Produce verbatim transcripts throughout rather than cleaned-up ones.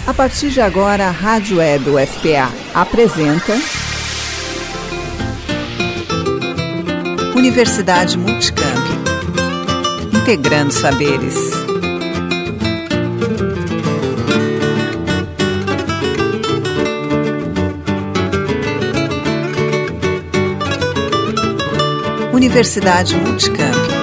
A partir de agora, a Rádio Web U F P A apresenta Universidade Multicamp, integrando saberes. Universidade Multicamp.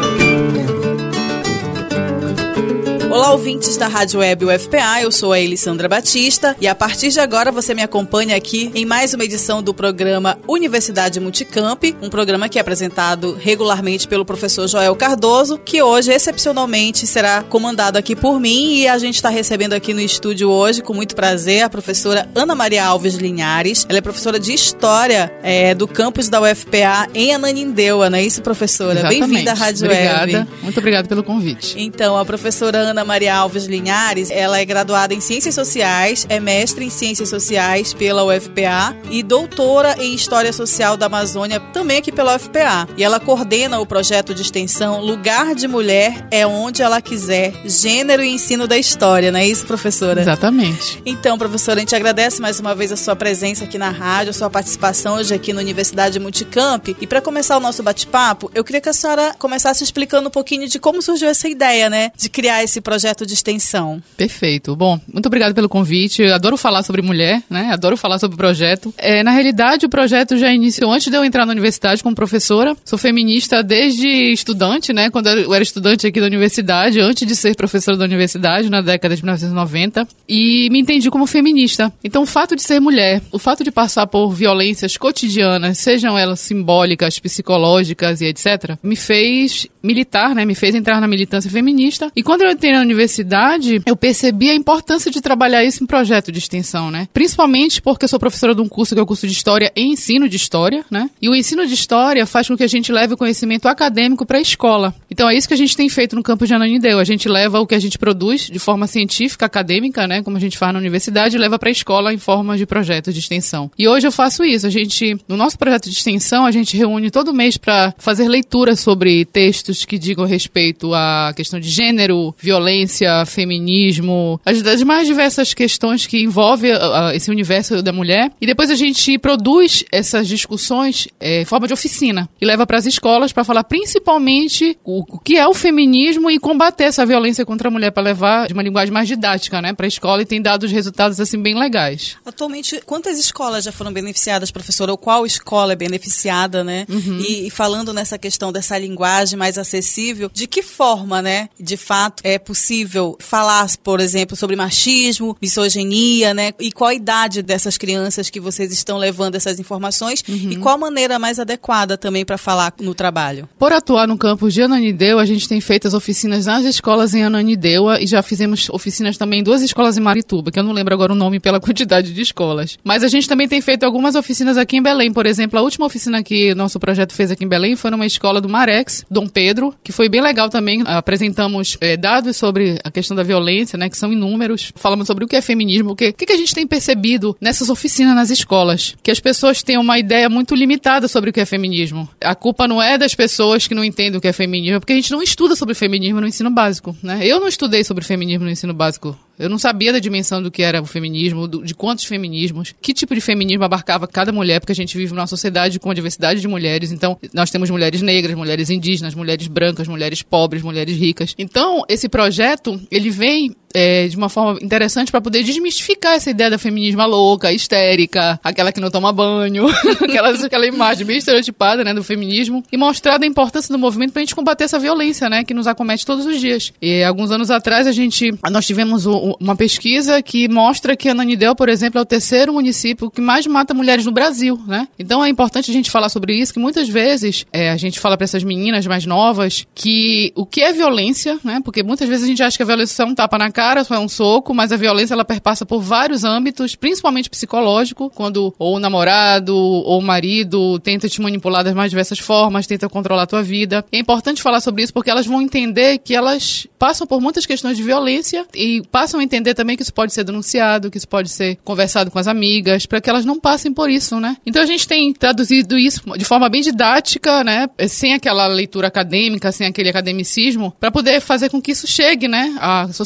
Olá, ouvintes da Rádio Web U F P A, eu sou a Elisandra Batista e a partir de agora você me acompanha aqui em mais uma edição do programa Universidade Multicamp, um programa que é apresentado regularmente pelo professor Joel Cardoso, que hoje, excepcionalmente, será comandado aqui por mim, e a gente está recebendo aqui no estúdio hoje, com muito prazer, a professora Ana Maria Alves Linhares. Ela é professora de História é, do campus da U F P A em Ananindeua, não é isso, professora? Exatamente. Bem-vinda à Rádio Obrigada. Web. Muito obrigada pelo convite. Então, a professora Ana Maria Alves Linhares, ela é graduada em Ciências Sociais, é mestre em Ciências Sociais pela U F P A e doutora em História Social da Amazônia, também aqui pela U F P A. E ela coordena o projeto de extensão Lugar de Mulher é Onde Ela Quiser, Gênero e Ensino da História, não é isso, professora? Exatamente. Então, professora, a gente agradece mais uma vez a sua presença aqui na rádio, a sua participação hoje aqui na Universidade Multicamp. E para começar o nosso bate-papo, eu queria que a senhora começasse explicando um pouquinho de como surgiu essa ideia, né, de criar esse projeto de extensão. Perfeito. Bom, muito obrigada pelo convite. Eu adoro falar sobre mulher, né? Adoro falar sobre o projeto. É, na realidade, o projeto já iniciou antes de eu entrar na universidade como professora. Sou feminista desde estudante, né? Quando eu era estudante aqui da universidade, antes de ser professora da universidade, na década de mil novecentos e noventa. E me entendi como feminista. Então, o fato de ser mulher, o fato de passar por violências cotidianas, sejam elas simbólicas, psicológicas e etcétera, me fez militar, né? Me fez entrar na militância feminista. E quando eu entrei na universidade, eu percebi a importância de trabalhar isso em projeto de extensão, né? Principalmente porque eu sou professora de um curso que é o curso de História e Ensino de História, né? E o ensino de História faz com que a gente leve o conhecimento acadêmico para a escola. Então é isso que a gente tem feito no campus de Ananindeua. A gente leva o que a gente produz de forma científica, acadêmica, né? Como a gente faz na universidade, e leva para a escola em forma de projeto de extensão. E hoje eu faço isso. A gente, no nosso projeto de extensão, a gente reúne todo mês para fazer leituras sobre textos que digam respeito à questão de gênero, violência, feminismo, as, as mais diversas questões que envolvem uh, esse universo da mulher. E depois a gente produz essas discussões é, em forma de oficina e leva para as escolas para falar principalmente o, o que é o feminismo e combater essa violência contra a mulher, para levar de uma linguagem mais didática, né, para a escola, e tem dado os resultados assim bem legais. Atualmente, quantas escolas já foram beneficiadas, professora? Ou qual escola é beneficiada, né? Uhum. E, e falando nessa questão dessa linguagem mais acessível, de que forma, né, de fato, é possível falar, por exemplo, sobre machismo, misoginia, né? E qual a idade dessas crianças que vocês estão levando essas informações, uhum, e qual a maneira mais adequada também para falar no trabalho? Por atuar no campus de Ananindeua, a gente tem feito as oficinas nas escolas em Ananindeua e já fizemos oficinas também em duas escolas em Marituba, que eu não lembro agora o nome pela quantidade de escolas. Mas a gente também tem feito algumas oficinas aqui em Belém. Por exemplo, a última oficina que o nosso projeto fez aqui em Belém foi numa escola do Marex, Dom Pedro, que foi bem legal também. Apresentamos é, dados sobre a questão da violência, né, que são inúmeros. Falamos sobre o que é feminismo, o que, o que a gente tem percebido nessas oficinas nas escolas. Que as pessoas têm uma ideia muito limitada sobre o que é feminismo. A culpa não é das pessoas que não entendem o que é feminismo, porque a gente não estuda sobre feminismo no ensino básico, né? Eu não estudei sobre feminismo no ensino básico. Eu não sabia da dimensão do que era o feminismo, do, de quantos feminismos, que tipo de feminismo abarcava cada mulher, porque a gente vive numa sociedade com uma diversidade de mulheres. Então, nós temos mulheres negras, mulheres indígenas, mulheres brancas, mulheres pobres, mulheres ricas. Então, esse projeto, ele vem É, de uma forma interessante para poder desmistificar essa ideia da feminismo louca, histérica, aquela que não toma banho, aquela, aquela imagem bem estereotipada, né, do feminismo, e mostrar da importância do movimento para a gente combater essa violência, né, que nos acomete todos os dias. E alguns anos atrás a gente, nós tivemos o, uma pesquisa que mostra que Ananindeua, por exemplo, é o terceiro município que mais mata mulheres no Brasil, né? Então é importante a gente falar sobre isso, que muitas vezes é, a gente fala para essas meninas mais novas que o que é violência, né? Porque muitas vezes a gente acha que a violência é um tapa na cara, cara, só é um soco, mas a violência ela perpassa por vários âmbitos, principalmente psicológico, quando ou o namorado ou o marido tenta te manipular das mais diversas formas, tenta controlar a tua vida. É importante falar sobre isso porque elas vão entender que elas passam por muitas questões de violência e passam a entender também que isso pode ser denunciado, que isso pode ser conversado com as amigas, para que elas não passem por isso, né? Então a gente tem traduzido isso de forma bem didática, né? Sem aquela leitura acadêmica, sem aquele academicismo, para poder fazer com que isso chegue, né? À sociedade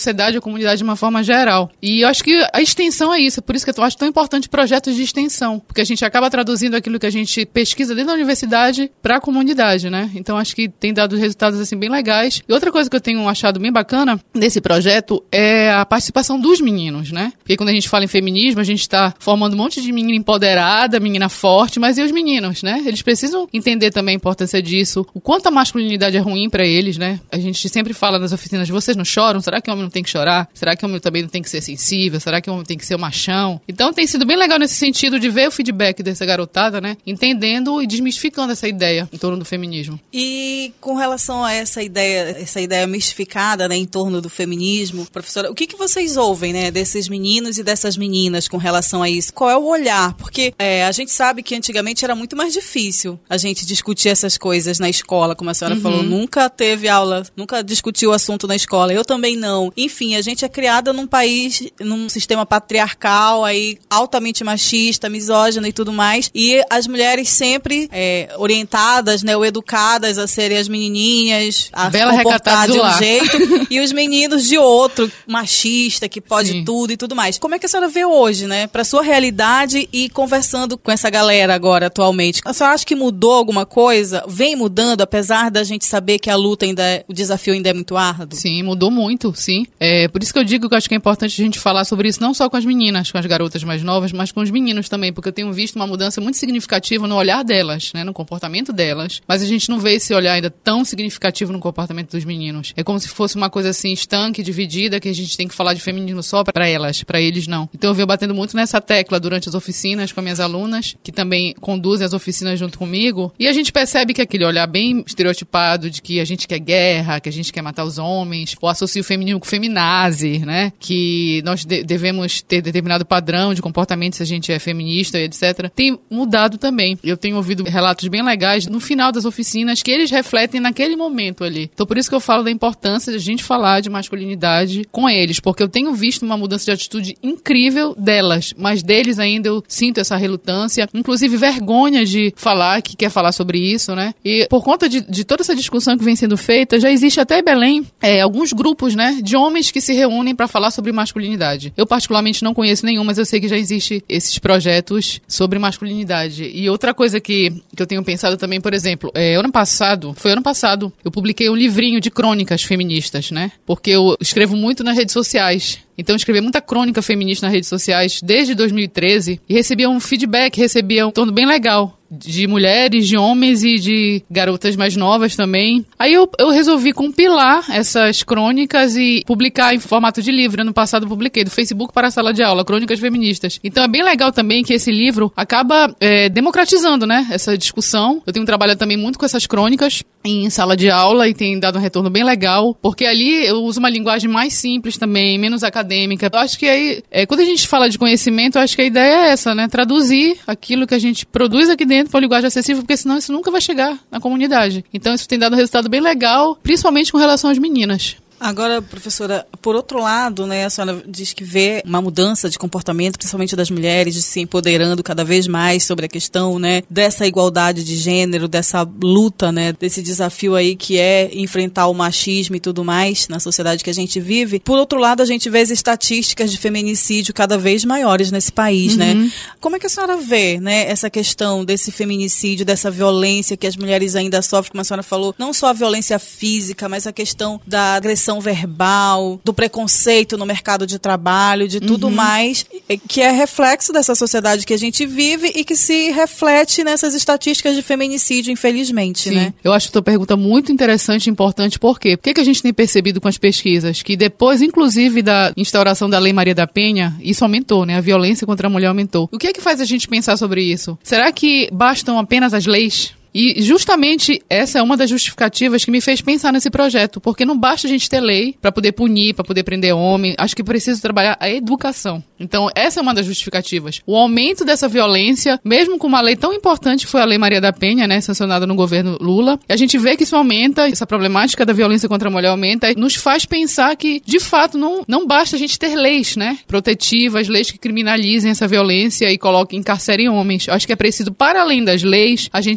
comunidade de uma forma geral. E eu acho que a extensão é isso, por isso que eu acho tão importante projetos de extensão, porque a gente acaba traduzindo aquilo que a gente pesquisa dentro da universidade para a comunidade, né? Então acho que tem dado resultados assim bem legais. E outra coisa que eu tenho achado bem bacana nesse projeto é a participação dos meninos, né? Porque quando a gente fala em feminismo, a gente está formando um monte de menina empoderada, menina forte, mas e os meninos, né? Eles precisam entender também a importância disso, o quanto a masculinidade é ruim para eles, né? A gente sempre fala nas oficinas, vocês não choram? Será que o homem não tem que chorar? Será que o homem também não tem que ser sensível? Será que o homem tem que ser o machão? Então tem sido bem legal nesse sentido de ver o feedback dessa garotada, né? Entendendo e desmistificando essa ideia em torno do feminismo. E com relação a essa ideia, essa ideia mistificada, né, em torno do feminismo, professora, o que, que vocês ouvem, né, desses meninos e dessas meninas com relação a isso? Qual é o olhar? Porque é, a gente sabe que antigamente era muito mais difícil a gente discutir essas coisas na escola, como a senhora uhum. falou, nunca teve aula, nunca discutiu o assunto na escola, eu também não. Enfim, a gente é criada num país, num sistema patriarcal, aí altamente machista, misógino e tudo mais, e as mulheres sempre é, orientadas, né, ou educadas a serem as menininhas, a Bela se comportar de um lá. jeito, e os meninos de outro, machista, que pode Sim. tudo e tudo mais. Como é que a senhora vê hoje, né, pra sua realidade e conversando com essa galera agora, atualmente? A senhora acha que mudou alguma coisa? Vem mudando, apesar da gente saber que a luta ainda é, o desafio ainda é muito árduo? Sim, mudou muito, sim. É, por isso que eu digo que eu acho que é importante a gente falar sobre isso, não só com as meninas, com as garotas mais novas, mas com os meninos também, porque eu tenho visto uma mudança muito significativa no olhar delas, né, no comportamento delas, mas a gente não vê esse olhar ainda tão significativo no comportamento dos meninos. É como se fosse uma coisa assim, estanque, dividida, que a gente tem que falar de feminismo só para elas, para eles não. Então eu venho batendo muito nessa tecla durante as oficinas com as minhas alunas, que também conduzem as oficinas junto comigo, e a gente percebe que aquele olhar bem estereotipado de que a gente quer guerra, que a gente quer matar os homens, ou associa o feminismo com feminazi, né, que nós de- devemos ter determinado padrão de comportamento se a gente é feminista, etcétera, tem mudado também. Eu tenho ouvido relatos bem legais no final das oficinas que eles refletem naquele momento ali. Então por isso que eu falo da importância de a gente falar de masculinidade com eles, porque eu tenho visto uma mudança de atitude incrível delas, mas deles ainda eu sinto essa relutância, inclusive vergonha de falar que quer falar sobre isso, né? E por conta de, de toda essa discussão que vem sendo feita, já existe até em Belém é, alguns grupos, né, de homens que se reúnem para falar sobre masculinidade. Eu particularmente não conheço nenhum, mas eu sei que já existe esses projetos sobre masculinidade. E outra coisa que, que eu tenho pensado também, por exemplo, é, ano passado, foi ano passado, eu publiquei um livrinho de crônicas feministas, né? Porque eu escrevo muito nas redes sociais. Então eu escrevi muita crônica feminista nas redes sociais desde dois mil e treze e recebia um feedback, recebia um torno bem legal de mulheres, de homens e de garotas mais novas também. Aí eu, eu resolvi compilar essas crônicas e publicar em formato de livro. Ano passado eu publiquei do Facebook para a sala de aula, Crônicas Feministas. Então é bem legal também que esse livro acaba é, democratizando, né, essa discussão. Eu tenho trabalhado também muito com essas crônicas em sala de aula e tem dado um retorno bem legal, porque ali eu uso uma linguagem mais simples também, menos acadêmica. Eu acho que aí, é, quando a gente fala de conhecimento, eu acho que a ideia é essa, né, traduzir aquilo que a gente produz aqui dentro para linguagem acessível, porque senão isso nunca vai chegar na comunidade. Então isso tem dado um resultado bem legal, principalmente com relação às meninas. Agora, professora, por outro lado, né, a senhora diz que vê uma mudança de comportamento, principalmente das mulheres, de se empoderando cada vez mais sobre a questão, né, dessa igualdade de gênero, dessa luta, né, desse desafio aí que é enfrentar o machismo e tudo mais na sociedade que a gente vive. Por outro lado, a gente vê as estatísticas de feminicídio cada vez maiores nesse país, uhum. né? Como é que a senhora vê, né, essa questão desse feminicídio, dessa violência que as mulheres ainda sofrem, como a senhora falou, não só a violência física, mas a questão da agressão verbal, do preconceito no mercado de trabalho, de tudo uhum. mais, que é reflexo dessa sociedade que a gente vive e que se reflete nessas estatísticas de feminicídio, infelizmente, Sim. né? Eu acho a tua pergunta muito interessante e importante, por quê? Por que, que a gente tem percebido com as pesquisas que depois, inclusive, da instauração da Lei Maria da Penha, isso aumentou, né? A violência contra a mulher aumentou. O que é que faz a gente pensar sobre isso? Será que bastam apenas as leis? E justamente essa é uma das justificativas que me fez pensar nesse projeto, porque não basta a gente ter lei para poder punir, para poder prender homem, acho que precisa trabalhar a educação. Então essa é uma das justificativas. O aumento dessa violência, mesmo com uma lei tão importante que foi a Lei Maria da Penha, né, sancionada no governo Lula, a gente vê que isso aumenta, essa problemática da violência contra a mulher aumenta, e nos faz pensar que, de fato, não, não basta a gente ter leis, né, protetivas, leis que criminalizem essa violência e coloquem, encarcerem homens. Acho que é preciso, para além das leis, a gente seguir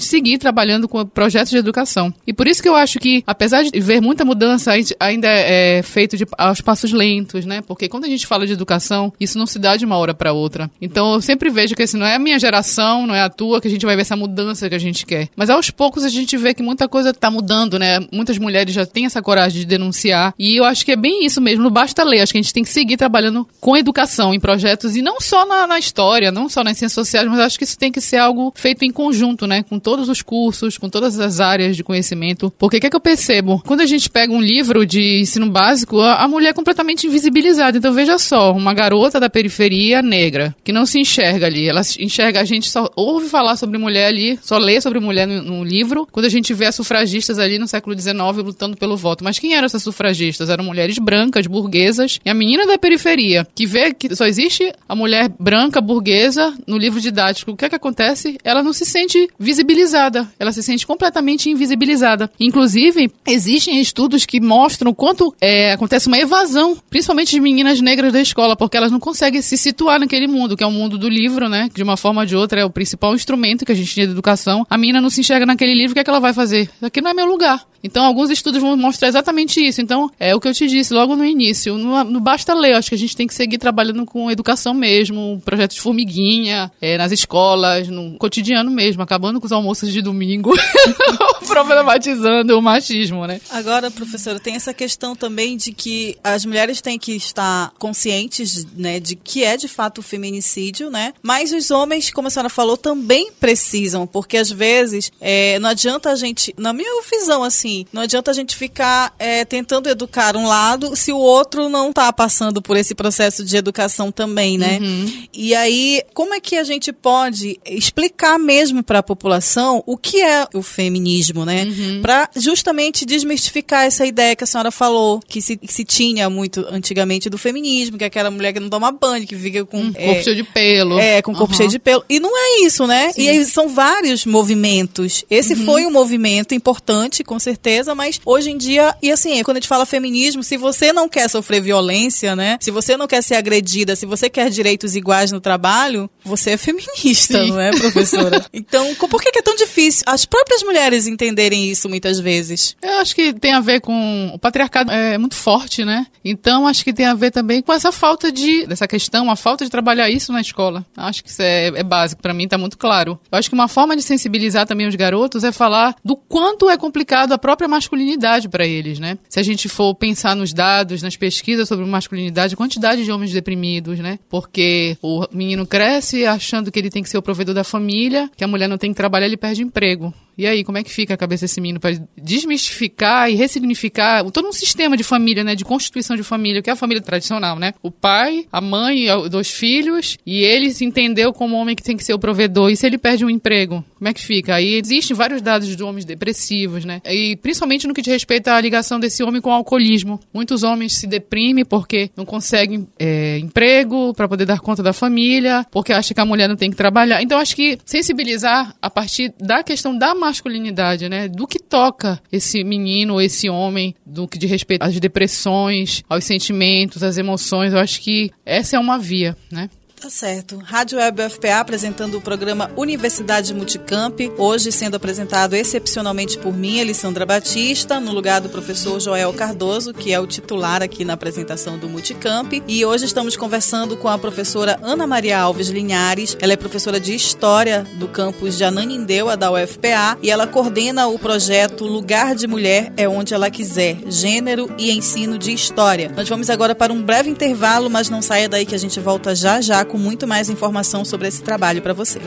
trabalhando com projetos de educação. E por isso que eu acho que, apesar de ver muita mudança, ainda é feito de, aos passos lentos, né? Porque quando a gente fala de educação, isso não se dá de uma hora para outra. Então eu sempre vejo que assim, não é a minha geração, não é a tua, que a gente vai ver essa mudança que a gente quer. Mas aos poucos a gente vê que muita coisa tá mudando, né? Muitas mulheres já têm essa coragem de denunciar. E eu acho que é bem isso mesmo, não basta ler. Acho que a gente tem que seguir trabalhando com educação em projetos, e não só na, na história, não só nas ciências sociais, mas acho que isso tem que ser algo feito em conjunto, né? Com todos os cursos, com todas as áreas de conhecimento. Porque o que é que eu percebo? Quando a gente pega um livro de ensino básico, a, a mulher é completamente invisibilizada. Então veja só, uma garota da periferia negra, que não se enxerga ali. Ela enxerga, a gente só ouve falar sobre mulher ali, só lê sobre mulher no, no livro, quando a gente vê as sufragistas ali no século dezenove lutando pelo voto. Mas quem eram essas sufragistas? Eram mulheres brancas, burguesas, e a menina da periferia, que vê que só existe a mulher branca, burguesa, no livro didático. O que é que acontece? Ela não se sente visibilizada, ela se sente completamente invisibilizada. Inclusive, existem estudos que mostram o quanto é, acontece uma evasão, principalmente de meninas negras da escola, porque elas não conseguem se situar naquele mundo, que é o mundo do livro, né? Que de uma forma ou de outra é o principal instrumento que a gente tinha de educação. A menina não se enxerga naquele livro, o que é que ela vai fazer? Aqui não é meu lugar. Então, alguns estudos vão mostrar exatamente isso. Então, é o que eu te disse logo no início. Não, não basta ler, acho que a gente tem que seguir trabalhando com educação mesmo, projetos de formiguinha, é, nas escolas, no cotidiano mesmo, acabando com os almoços de domingo, problematizando o machismo, né? Agora, professora, tem essa questão também de que as mulheres têm que estar conscientes, né, de que é de fato o feminicídio, né? Mas os homens, como a senhora falou, também precisam, porque às vezes é, não adianta a gente, na minha visão, assim, não adianta a gente ficar é, tentando educar um lado se o outro não está passando por esse processo de educação também, né? Uhum. E aí, como é que a gente pode explicar mesmo para a população o que é o feminismo, né? Uhum. Para justamente desmistificar essa ideia que a senhora falou, que se, que se tinha muito antigamente do feminismo, que é aquela mulher que não toma banho, que fica com... Um é, corpo cheio de pelo. É, com corpo uhum. cheio de pelo. E não é isso, né? Sim. E aí são vários movimentos. Esse uhum. foi um movimento importante, com certeza, certeza, mas hoje em dia, e assim, quando a gente fala feminismo, se você não quer sofrer violência, né? Se você não quer ser agredida, se você quer direitos iguais no trabalho, você é feminista, Sim. não é, professora? Então, por que é tão difícil as próprias mulheres entenderem isso muitas vezes? Eu acho que tem a ver com... O patriarcado é muito forte, né? Então, acho que tem a ver também com essa falta de... Dessa questão, a falta de trabalhar isso na escola. Acho que isso é, é básico, pra mim tá muito claro. Eu acho que uma forma de sensibilizar também os garotos é falar do quanto é complicado a própria masculinidade para eles, né? Se a gente for pensar nos dados, nas pesquisas sobre masculinidade, a quantidade de homens deprimidos, né? Porque o menino cresce achando que ele tem que ser o provedor da família, que a mulher não tem que trabalhar, ele perde emprego. E aí, como é que fica a cabeça desse menino para desmistificar e ressignificar todo um sistema de família, né? De constituição de família, que é a família tradicional, né? O pai, a mãe, dois filhos, e ele se entendeu como homem que tem que ser o provedor. E se ele perde um emprego, como é que fica? Aí existem vários dados de homens depressivos, né? E principalmente no que diz respeito à ligação desse homem com o alcoolismo. Muitos homens se deprimem porque não conseguem é, emprego para poder dar conta da família, porque acham que a mulher não tem que trabalhar. Então, acho que sensibilizar a partir da questão da masculinidade, né? Do que toca esse menino, esse homem, do que diz respeito às depressões, aos sentimentos, às emoções. Eu acho que essa é uma via, né? Tá certo. Rádio Web U F P A apresentando o programa Universidade Multicamp, hoje sendo apresentado excepcionalmente por mim, Elisandra Batista, no lugar do professor Joel Cardoso, que é o titular aqui na apresentação do Multicamp. E hoje estamos conversando com a professora Ana Maria Alves Linhares. Ela é professora de História do campus de Ananindeua, da U F P A, e ela coordena o projeto Lugar de Mulher é Onde Ela Quiser, Gênero e Ensino de História. Nós vamos agora para um breve intervalo, mas não saia daí que a gente volta já já com muito mais informação sobre esse trabalho para você.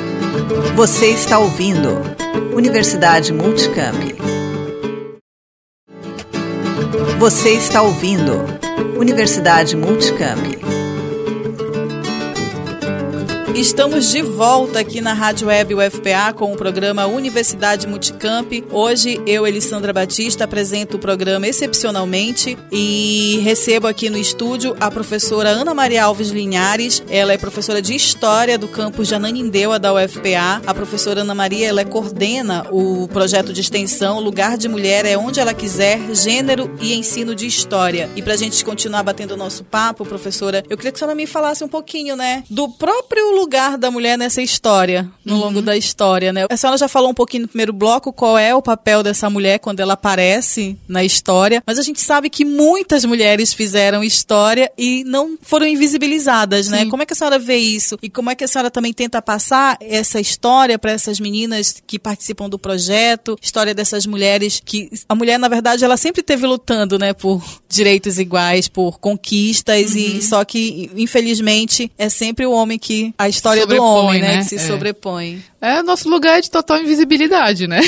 Você está ouvindo Universidade Multicamp. Você está ouvindo Universidade Multicamp. Estamos de volta aqui na Rádio Web U F P A com o programa Universidade Multicamp. Hoje eu, Elisandra Batista, apresento o programa excepcionalmente e recebo aqui no estúdio a professora Ana Maria Alves Linhares. Ela é professora de História do campus de Ananindeua da U F P A. A professora Ana Maria, ela coordena o projeto de extensão Lugar de Mulher é Onde Ela Quiser, Gênero e Ensino de História. E para a gente continuar batendo o nosso papo, professora, eu queria que a senhora me falasse um pouquinho, né, do próprio lugar lugar da mulher nessa história, no uhum. longo da história, né? A senhora já falou um pouquinho no primeiro bloco qual é o papel dessa mulher quando ela aparece na história, mas a gente sabe que muitas mulheres fizeram história e não foram invisibilizadas, né? Sim. Como é que a senhora vê isso? E como é que a senhora também tenta passar essa história para essas meninas que participam do projeto, história dessas mulheres que... A mulher, na verdade, ela sempre esteve lutando, né, por direitos iguais, por conquistas, uhum. e só que, infelizmente, é sempre o homem que... A história sobrepõe, do homem, né, né? que se é. sobrepõe. É, nosso lugar é de total invisibilidade, né?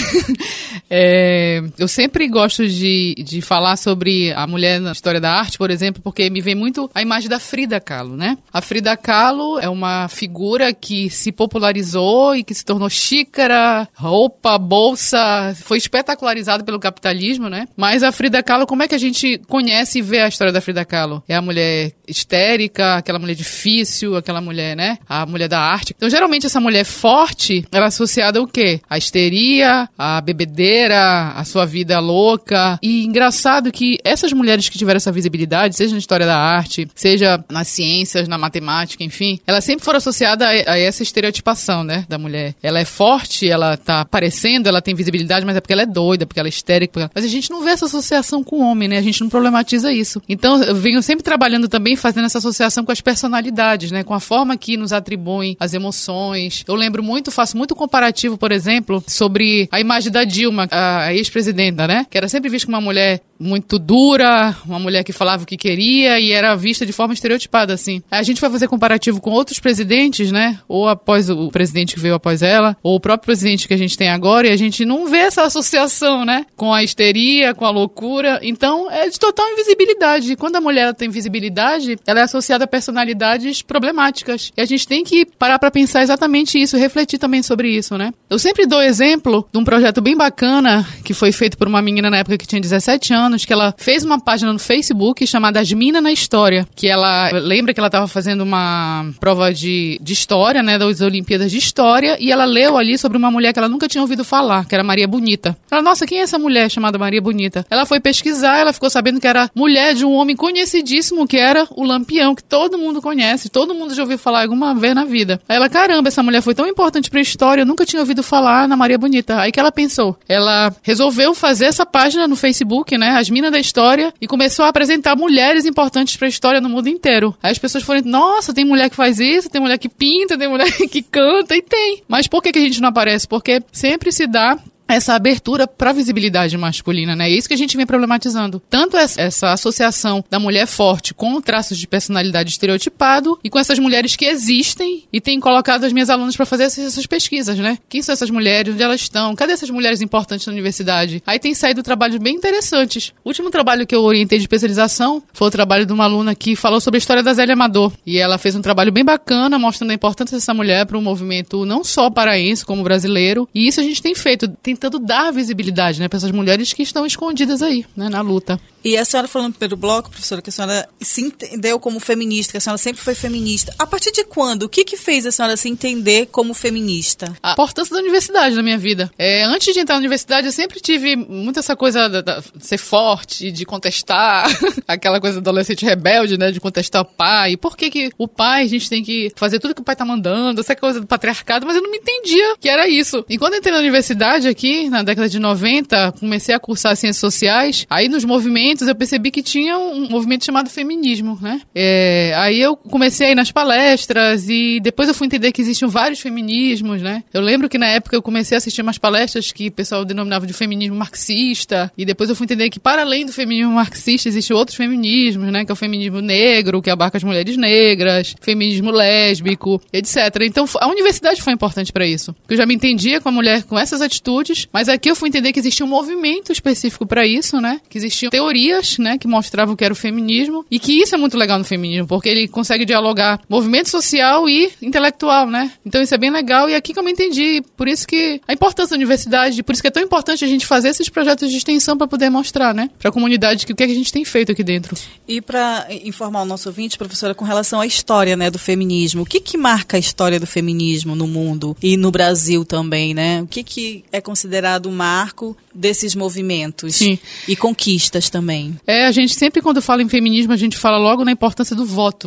É, eu sempre gosto de, de falar sobre a mulher na história da arte, por exemplo, porque me vem muito a imagem da Frida Kahlo, né? A Frida Kahlo é uma figura que se popularizou e que se tornou xícara, roupa, bolsa, foi espetacularizada pelo capitalismo, né? Mas a Frida Kahlo, como é que a gente conhece e vê a história da Frida Kahlo? É a mulher histérica, aquela mulher difícil, aquela mulher, né? A mulher da arte. Então, geralmente, essa mulher forte, ela é associada ao quê? A histeria, a bebedeira, a sua vida louca. E engraçado que essas mulheres que tiveram essa visibilidade, seja na história da arte, seja nas ciências, na matemática, enfim, elas sempre foram associadas a, a essa estereotipação, né, da mulher. Ela é forte, ela tá aparecendo, ela tem visibilidade, mas é porque ela é doida, porque ela é histérica. Porque... Mas a gente não vê essa associação com o homem, né? A gente não problematiza isso. Então, eu venho sempre trabalhando também, fazendo essa associação com as personalidades, né? Com a forma que nos atribuem as emoções. Eu lembro muito, faço muito comparativo, por exemplo, sobre a imagem da Dilma, a ex-presidenta, né? Que era sempre vista como uma mulher muito dura, uma mulher que falava o que queria e era vista de forma estereotipada, assim. A gente vai fazer comparativo com outros presidentes, né? Ou após o presidente que veio após ela, ou o próprio presidente que a gente tem agora, e a gente não vê essa associação, né? Com a histeria, com a loucura. Então, é de total invisibilidade. E quando a mulher tem visibilidade, ela é associada a personalidades problemáticas. E a gente tem que parar pra pensar exatamente isso, refletir também sobre isso, né? Eu sempre dou exemplo de um projeto bem bacana que foi feito por uma menina na época que tinha dezessete anos, que ela fez uma página no Facebook chamada As Minas na História, que ela lembra que ela estava fazendo uma prova de, de história, né, das Olimpíadas de História, e ela leu ali sobre uma mulher que ela nunca tinha ouvido falar, que era Maria Bonita. Ela, nossa, quem é essa mulher chamada Maria Bonita? Ela foi pesquisar, ela ficou sabendo que era mulher de um homem conhecidíssimo, que era o Lampião, que todo mundo conhece, todo mundo já ouviu falar alguma vez na vida. Aí ela, caramba, essa mulher foi tão importante pra história, eu nunca tinha ouvido falar na Maria Bonita. Aí que ela pensou, ela resolveu fazer essa página no Facebook, né, As Minas da História, e começou a apresentar mulheres importantes pra história no mundo inteiro. Aí as pessoas foram, nossa, tem mulher que faz isso, tem mulher que pinta, tem mulher que canta, e tem. Mas por que que a gente não aparece? Porque sempre se dá essa abertura para a visibilidade masculina, né? É isso que a gente vem problematizando. Tanto essa, essa associação da mulher forte com traços de personalidade estereotipado e com essas mulheres que existem e tem colocado as minhas alunas para fazer essas, essas pesquisas, né? Quem são essas mulheres? Onde elas estão? Cadê essas mulheres importantes na universidade? Aí tem saído trabalhos bem interessantes. O último trabalho que eu orientei de especialização foi o trabalho de uma aluna que falou sobre a história da Zélia Amador. E ela fez um trabalho bem bacana, mostrando a importância dessa mulher para um movimento não só paraense, como brasileiro. E isso a gente tem feito, tem tentando dar visibilidade, né, para essas mulheres que estão escondidas aí, né, na luta. E a senhora falou no primeiro bloco, professora, que a senhora se entendeu como feminista, que a senhora sempre foi feminista. A partir de quando? O que que fez a senhora se entender como feminista? A importância da universidade na minha vida. É, antes de entrar na universidade, eu sempre tive muito essa coisa de, de ser forte, de contestar, aquela coisa do adolescente rebelde, né, de contestar o pai. Por que que o pai, a gente tem que fazer tudo que o pai tá mandando, essa coisa do patriarcado, mas eu não me entendia que era isso. E quando eu entrei na universidade aqui, na década de noventa, comecei a cursar ciências sociais, aí nos movimentos eu percebi que tinha um movimento chamado feminismo, né? É, aí eu comecei a ir nas palestras e depois eu fui entender que existiam vários feminismos, né? Eu lembro que na época eu comecei a assistir umas palestras que o pessoal denominava de feminismo marxista, e depois eu fui entender que para além do feminismo marxista existem outros feminismos, né? Que é o feminismo negro, que abarca as mulheres negras, feminismo lésbico, etcétera. Então a universidade foi importante para isso, porque eu já me entendia com a mulher com essas atitudes, mas aqui eu fui entender que existia um movimento específico para isso, né? Que existiam teorias, né, que mostravam o que era o feminismo, e que isso é muito legal no feminismo, porque ele consegue dialogar movimento social e intelectual, né? Então isso é bem legal, e aqui que eu me entendi, por isso que a importância da universidade, por isso que é tão importante a gente fazer esses projetos de extensão para poder mostrar, né, para a comunidade que o que a gente tem feito aqui dentro. E para informar o nosso ouvinte, professora, com relação à história, né, do feminismo, o que que marca a história do feminismo no mundo e no Brasil também, né? O que que é considerado um marco desses movimentos? Sim. E conquistas também? É, a gente sempre, quando fala em feminismo, a gente fala logo na importância do voto, né?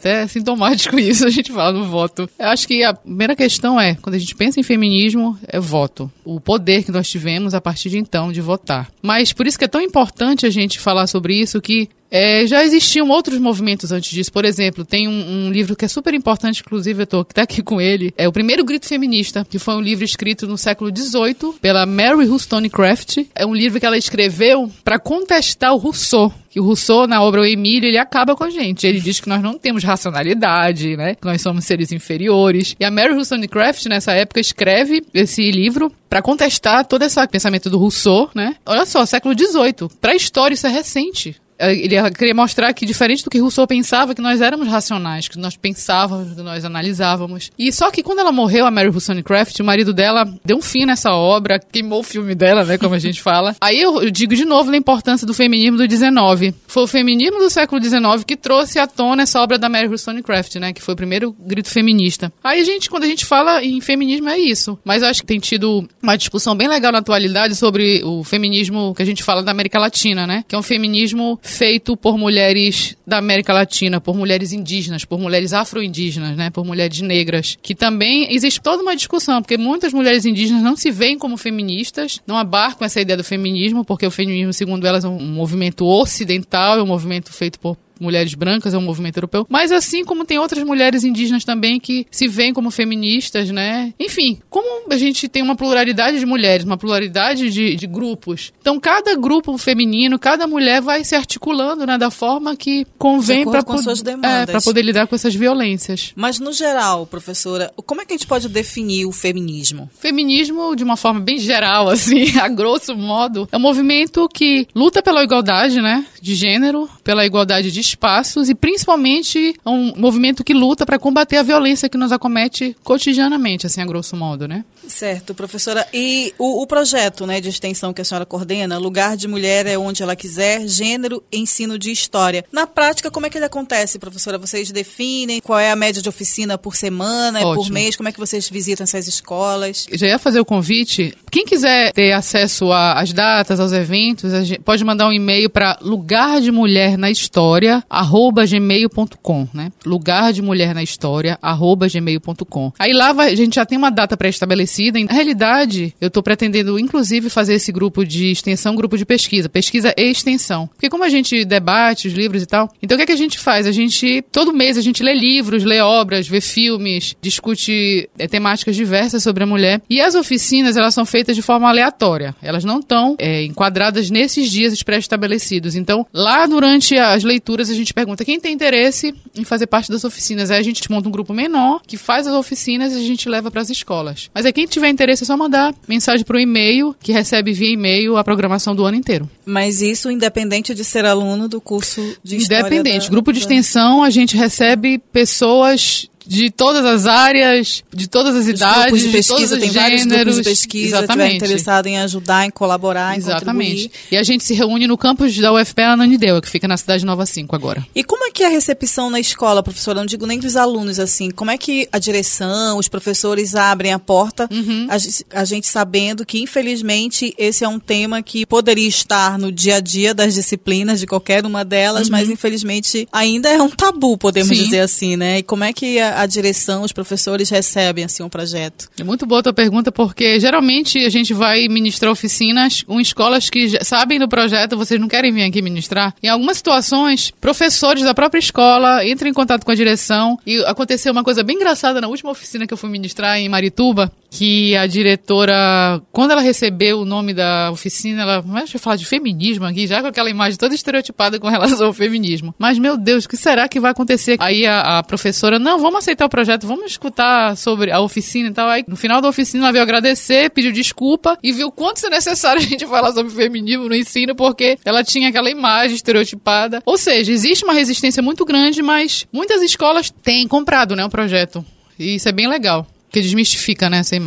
até sintomático isso, a gente fala no voto. Eu acho que a primeira questão é, quando a gente pensa em feminismo, é voto. O poder que nós tivemos a partir de então de votar. Mas por isso que é tão importante a gente falar sobre isso, que É, já existiam outros movimentos antes disso. Por exemplo, tem um, um livro que é super importante, inclusive eu tô tá aqui com ele, é O Primeiro Grito Feminista, que foi um livro escrito no século dezoito pela Mary Wollstonecraft. É um livro que ela escreveu para contestar o Rousseau. Que o Rousseau, na obra O Emílio, ele acaba com a gente. Ele diz que nós não temos racionalidade, né? Que nós somos seres inferiores. E a Mary Wollstonecraft, nessa época, escreve esse livro para contestar todo esse pensamento do Rousseau, né? Olha só, século dezoito. Para a história, isso é recente. Ele queria mostrar que, diferente do que Rousseau pensava, que nós éramos racionais, que nós pensávamos, que nós analisávamos. E só que quando ela morreu, a Mary Wollstonecraft, o marido dela deu um fim nessa obra, queimou o filme dela, né, como a gente fala. Aí eu digo de novo na importância do feminismo do dezenove. Foi o feminismo do século dezenove que trouxe à tona essa obra da Mary Wollstonecraft, né, que foi o primeiro grito feminista. Aí a gente, quando a gente fala em feminismo, é isso. Mas eu acho que tem tido uma discussão bem legal na atualidade sobre o feminismo que a gente fala da América Latina, né, que é um feminismo feito por mulheres da América Latina, por mulheres indígenas, por mulheres afro-indígenas, né, por mulheres negras, que também existe toda uma discussão, porque muitas mulheres indígenas não se veem como feministas, não abarcam essa ideia do feminismo, porque o feminismo, segundo elas, é um movimento ocidental, é um movimento feito por mulheres brancas, é um movimento europeu, mas assim como tem outras mulheres indígenas também que se veem como feministas, né? Enfim, como a gente tem uma pluralidade de mulheres, uma pluralidade de, de grupos, então cada grupo feminino, cada mulher vai se articulando, né, da forma que convém para com suas demandas. É, para poder lidar com essas violências. Mas no geral, professora, como é que a gente pode definir o feminismo? Feminismo, de uma forma bem geral, assim, a grosso modo, é um movimento que luta pela igualdade, né, de gênero, pela igualdade de espaços e principalmente é um movimento que luta para combater a violência que nos acomete cotidianamente, assim, a grosso modo, né? Certo, professora. E o, o projeto, né, de extensão que a senhora coordena, Lugar de Mulher é Onde Ela Quiser, Gênero, Ensino de História. Na prática, como é que ele acontece, professora? Vocês definem qual é a média de oficina por semana, é por mês? Como é que vocês visitam essas escolas? Eu já ia fazer o convite. Quem quiser ter acesso às datas, aos eventos, a gente pode mandar um e-mail para lugar de mulher na história arroba gmail ponto com, né? Lugar de Mulher na História, arroba gmail ponto com. Aí lá vai, a gente já tem uma data pré-estabelecida. Na realidade, eu estou pretendendo, inclusive, fazer esse grupo de extensão, grupo de pesquisa. Pesquisa e extensão. Porque como a gente debate os livros e tal, então o que é que a gente faz? A gente, todo mês, a gente lê livros, lê obras, vê filmes, discute é, temáticas diversas sobre a mulher. E as oficinas, elas são feitas de forma aleatória. Elas não estão é, enquadradas nesses dias pré-estabelecidos. Então, lá durante as leituras, a gente pergunta quem tem interesse em fazer parte das oficinas. Aí a gente monta um grupo menor que faz as oficinas e a gente leva para as escolas. Mas aí quem tiver interesse é só mandar mensagem para o e-mail, que recebe via e-mail a programação do ano inteiro. Mas isso independente de ser aluno do curso de História? Independente. Da... Grupo de extensão, a gente recebe pessoas de todas as áreas, de todas as idades, grupos de pesquisa, de todos os tem gêneros. Vários grupos de pesquisa, exatamente. Tiver interessado em ajudar, em colaborar, em exatamente. Contribuir. E a gente se reúne no campus da U F P A Ananindeua, que fica na cidade Nova cinco agora. E como é que é a recepção na escola, professora? Não digo nem dos alunos, assim. Como é que a direção, os professores abrem a porta, uhum. a, a gente sabendo que, infelizmente, esse é um tema que poderia estar no dia a dia das disciplinas, de qualquer uma delas, uhum. mas, infelizmente, ainda é um tabu, podemos Sim. dizer assim, né? E como é que a, a direção, os professores recebem assim um projeto? É muito boa a tua pergunta, porque geralmente a gente vai ministrar oficinas com escolas que já sabem do projeto, vocês não querem vir aqui ministrar. Em algumas situações, professores da própria escola entram em contato com a direção e aconteceu uma coisa bem engraçada na última oficina que eu fui ministrar em Marituba, que a diretora, quando ela recebeu o nome da oficina, ela, mas deixa eu falar de feminismo aqui, já com aquela imagem toda estereotipada com relação ao feminismo. Mas, meu Deus, o que será que vai acontecer? Aí a, a professora, não, vamos aceitar o projeto, vamos escutar sobre a oficina e tal. Aí, no final da oficina, ela veio agradecer, pediu desculpa e viu quanto é necessário a gente falar sobre feminismo no ensino, porque ela tinha aquela imagem estereotipada. Ou seja, existe uma resistência muito grande, mas muitas escolas têm comprado, né, o projeto. E isso é bem legal, porque desmistifica, né, essa imagem.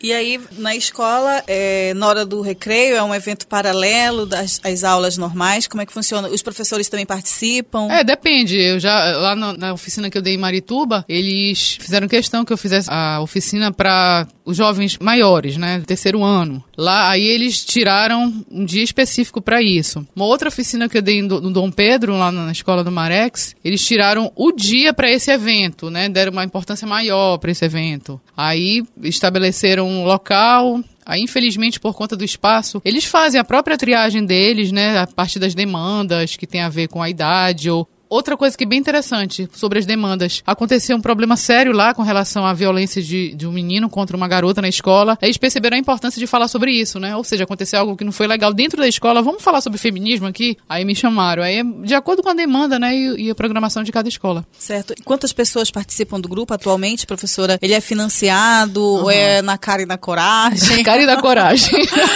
E aí, na escola, é, na hora do recreio, é um evento paralelo das às aulas normais? Como é que funciona? Os professores também participam? É, depende. Eu já, lá na, na oficina que eu dei em Marituba, eles fizeram questão que eu fizesse a oficina para os jovens maiores, né, terceiro ano. Lá, aí eles tiraram um dia específico para isso. Uma outra oficina que eu dei no, no Dom Pedro, lá na escola do Marex, eles tiraram o dia para esse evento, né, deram uma importância maior para esse evento. Aí estabeleceram um local. Aí, infelizmente, por conta do espaço, eles fazem a própria triagem deles, né, a partir das demandas que tem a ver com a idade ou... Outra coisa que é bem interessante sobre as demandas, aconteceu um problema sério lá com relação à violência de, de um menino contra uma garota na escola. Eles perceberam a importância de falar sobre isso, né? Ou seja, aconteceu algo que não foi legal dentro da escola, vamos falar sobre feminismo aqui? Aí me chamaram. Aí é de acordo com a demanda, né, e, e a programação de cada escola. Certo. E quantas pessoas participam do grupo atualmente, professora? Ele é financiado uhum. ou é na cara e na coragem? Na cara e na coragem.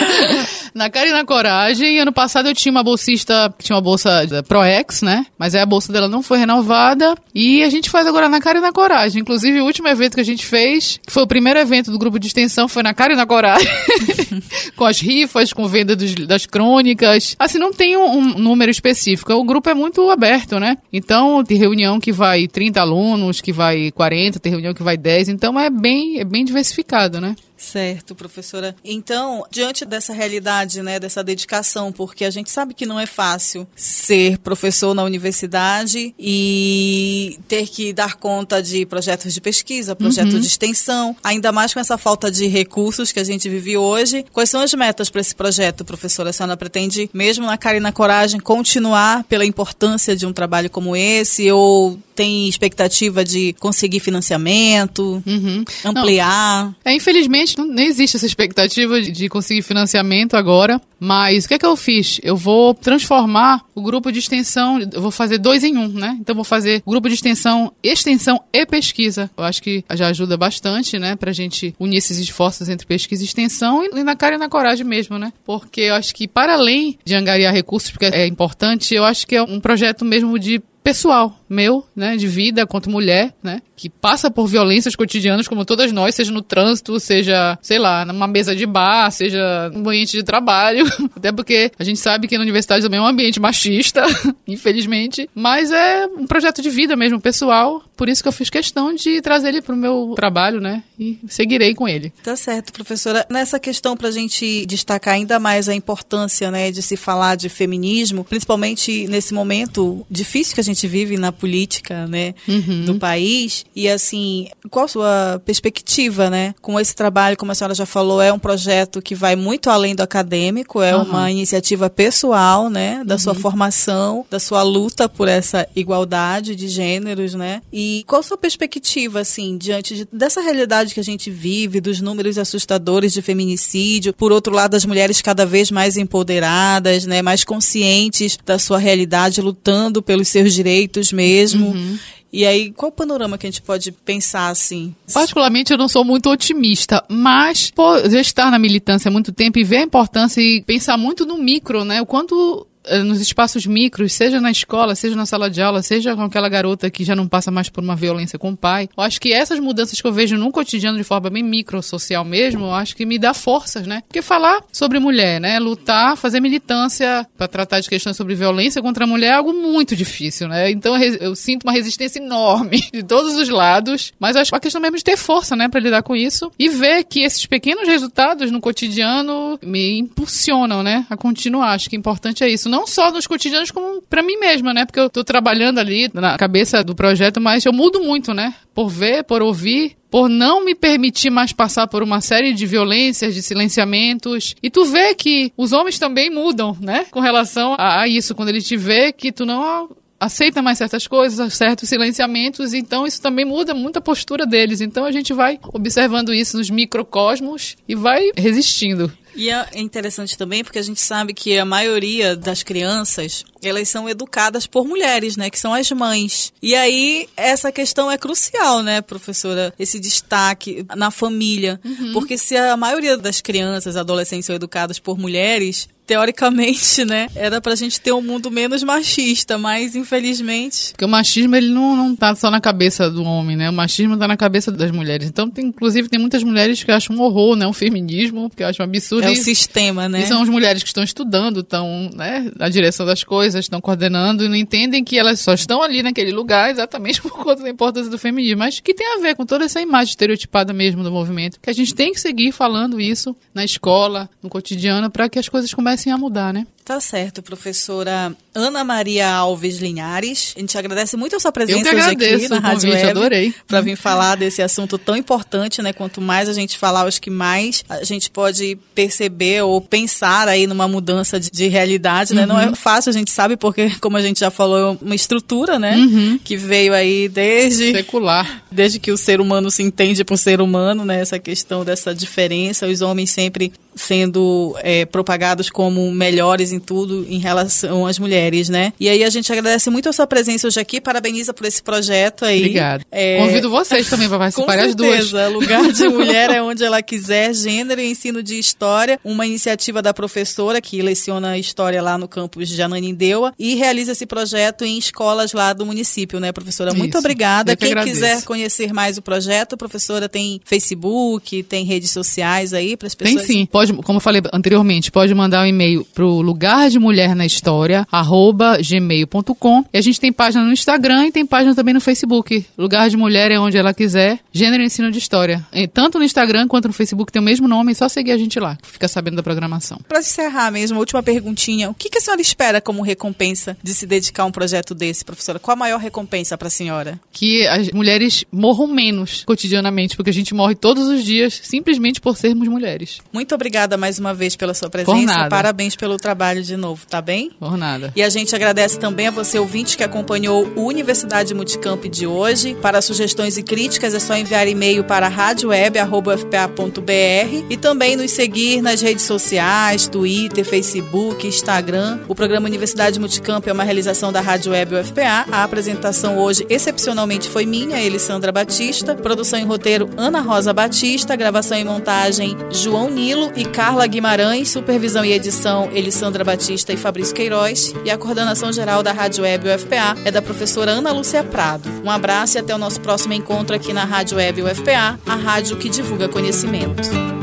Na cara e na coragem. Ano passado eu tinha uma bolsista, que tinha uma bolsa da ProEx, né? Mas aí a bolsa dela não foi renovada e a gente faz agora na cara e na coragem. Inclusive, o último evento que a gente fez, que foi o primeiro evento do grupo de extensão, foi na cara e na coragem. Com as rifas, com venda dos, das crônicas. Assim, não tem um, um número específico. O grupo é muito aberto, né? Então, tem reunião que vai trinta alunos, que vai quarenta, tem reunião que vai dez. Então, é bem, é bem diversificado, né? Certo, professora. Então, diante dessa realidade, né, dessa dedicação, porque a gente sabe que não é fácil ser professor na universidade e ter que dar conta de projetos de pesquisa, projetos uhum. de extensão, ainda mais com essa falta de recursos que a gente vive hoje. Quais são as metas para esse projeto, professora? A senhora pretende, mesmo na cara e na coragem, continuar pela importância de um trabalho como esse ou tem expectativa de conseguir financiamento, uhum. ampliar? Não. É, infelizmente, não, nem existe essa expectativa de, de conseguir financiamento agora, mas o que é que eu fiz? Eu vou transformar o grupo de extensão, eu vou fazer dois em um, né? Então, eu vou fazer o grupo de extensão, extensão e pesquisa. Eu acho que já ajuda bastante, né? Pra gente unir esses esforços entre pesquisa e extensão e, e na cara e na coragem mesmo, né? Porque eu acho que, para além de angariar recursos, porque é importante, eu acho que é um projeto mesmo de pessoal meu, né, de vida quanto mulher, né, que passa por violências cotidianas como todas nós, seja no trânsito, seja, sei lá, numa mesa de bar, seja no ambiente de trabalho, até porque a gente sabe que na universidade também é um ambiente machista, infelizmente, mas é um projeto de vida mesmo, pessoal, por isso que eu fiz questão de trazer ele pro meu trabalho, né, e seguirei com ele. Tá certo, professora. Nessa questão, pra gente destacar ainda mais a importância, né, de se falar de feminismo, principalmente nesse momento difícil que a gente vive na política, né, uhum. do país. E assim, qual a sua perspectiva, né, com esse trabalho? Como a senhora já falou, é um projeto que vai muito além do acadêmico, é uhum. uma iniciativa pessoal, né, da uhum. sua formação, da sua luta por essa igualdade de gêneros, né? E qual a sua perspectiva, assim, diante de, dessa realidade que a gente vive, dos números assustadores de feminicídio, por outro lado, as mulheres cada vez mais empoderadas, né, mais conscientes da sua realidade, lutando pelos seus direitos mesmo. Uhum. E aí, qual o panorama que a gente pode pensar assim? Particularmente, eu não sou muito otimista, mas por já estar na militância há muito tempo e ver a importância e pensar muito no micro, né? O quanto nos espaços micros, seja na escola, seja na sala de aula, seja com aquela garota que já não passa mais por uma violência com o pai. Eu acho que essas mudanças que eu vejo no cotidiano de forma bem microsocial mesmo, eu acho que me dá forças, né? Porque falar sobre mulher, né? Lutar, fazer militância para tratar de questões sobre violência contra a mulher é algo muito difícil, né? Então eu, eu sinto uma resistência enorme de todos os lados, mas eu acho que a questão mesmo de ter força, né? Para lidar com isso e ver que esses pequenos resultados no cotidiano me impulsionam, né? A continuar. Acho que o importante é isso. Não só nos cotidianos, como pra mim mesma, né? Porque eu tô trabalhando ali na cabeça do projeto, mas eu mudo muito, né? Por ver, por ouvir, por não me permitir mais passar por uma série de violências, de silenciamentos. E tu vê que os homens também mudam, né? Com relação a, a isso. Quando ele te vê que tu não aceita mais certas coisas, certos silenciamentos, então isso também muda muito a postura deles. Então a gente vai observando isso nos microcosmos e vai resistindo. E é interessante também porque a gente sabe que a maioria das crianças, elas são educadas por mulheres, né? Que são as mães. E aí, essa questão é crucial, né, professora? Esse destaque na família. Uhum. Porque se a maioria das crianças, adolescentes são educadas por mulheres, teoricamente, né, era pra gente ter um mundo menos machista, mas infelizmente... Porque o machismo, ele não, não tá só na cabeça do homem, né? O machismo tá na cabeça das mulheres. Então, tem, inclusive, tem muitas mulheres que acham um horror, né? O feminismo, que acham um absurdo. É e, o sistema, né? E são as mulheres que estão estudando, estão, né, na direção das coisas, estão coordenando e não entendem que elas só estão ali naquele lugar exatamente por conta da importância do feminismo. Mas que tem a ver com toda essa imagem estereotipada mesmo do movimento. Que a gente tem que seguir falando isso na escola, no cotidiano, para que as coisas comecem a mudar, né? Tá certo, professora Ana Maria Alves Linhares. A gente agradece muito a sua presença Eu que agradeço hoje aqui na o Rádio convite, Web. Adorei. Para vir falar desse assunto tão importante, né? Quanto mais a gente falar, acho que mais a gente pode perceber ou pensar aí numa mudança de, de realidade, né? Uhum. Não é fácil, a gente sabe, porque, como a gente já falou, é uma estrutura, né? Uhum. Que veio aí desde... Secular. Desde que o ser humano se entende por ser humano, né? Essa questão dessa diferença, os homens sempre sendo é, propagados como melhores em tudo em relação às mulheres, né? E aí a gente agradece muito a sua presença hoje aqui, parabeniza por esse projeto aí. Obrigada. É... Convido vocês também para participar as duas. Com certeza, Lugar de Mulher é onde ela quiser, Gênero e Ensino de História, uma iniciativa da professora que leciona História lá no campus de Ananindeua e realiza esse projeto em escolas lá do município, né, professora? Muito Isso. obrigada. Eu que Quem agradeço. quiser conhecer mais o projeto, a professora tem Facebook, tem redes sociais aí para as pessoas? Tem sim, pode, como eu falei anteriormente, pode mandar um e-mail pro lugar de mulher na história, arroba gmail ponto com. E a gente tem página no Instagram e tem página também no Facebook. Lugar de Mulher é onde ela quiser, Gênero e Ensino de História. E tanto no Instagram quanto no Facebook tem o mesmo nome, é só seguir a gente lá, fica sabendo da programação. Para encerrar mesmo, última perguntinha, o que, que a senhora espera como recompensa de se dedicar a um projeto desse, professora? Qual a maior recompensa para a senhora? Que as mulheres morram menos cotidianamente, porque a gente morre todos os dias simplesmente por sermos mulheres. Muito obrigada mais uma vez pela sua presença. Por nada. Parabéns pelo trabalho de novo, tá bem? Por nada. E a gente agradece também a você, ouvinte, que acompanhou o Universidade Multicamp de hoje. Para sugestões e críticas é só enviar e-mail para rádio web arroba u f p a ponto b r e também nos seguir nas redes sociais, Twitter, Facebook, Instagram. O programa Universidade Multicamp é uma realização da Rádio Web U F P A. A apresentação hoje, excepcionalmente, foi minha, Elisandra Batista. Produção e roteiro, Ana Rosa Batista. Gravação e montagem, João Nilo e Carla Guimarães. Supervisão e edição, Elisandra Batista e Fabrício Queiroz. E a coordenação geral da Rádio Web U F P A é da professora Ana Lúcia Prado. Um abraço e até o nosso próximo encontro aqui na Rádio Web U F P A, a rádio que divulga conhecimento.